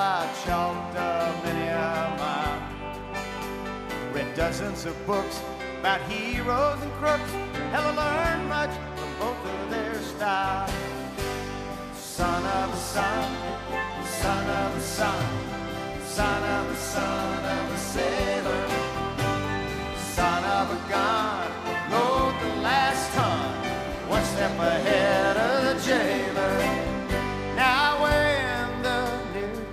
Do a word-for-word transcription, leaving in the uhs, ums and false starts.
I chalked up many a mile. Read dozens of books about heroes and crooks. Hell, I learned much from both of their styles. Son of a son, son of a son.